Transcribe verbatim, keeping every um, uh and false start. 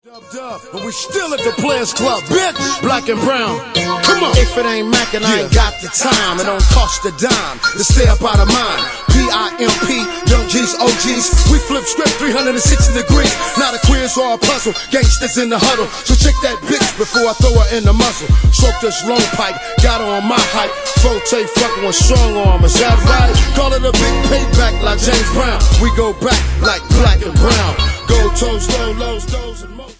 Dub dub, but we still at the Players Club, bitch. Black and brown, come on. If it ain't Mac and I ain't got the time, it don't cost a dime to stay up out of mine. P I M P, young G's, O Gs, we flip script three hundred sixty degrees. Not a quiz or a puzzle, gangsters in the huddle. So check that bitch before I throw her in the muzzle. Stroke this long pipe, got her on my height. Forte fucking with strong arm, is that right? Call it a big payback like James Brown. We go back like black and brown. Gold toes, low lows, those and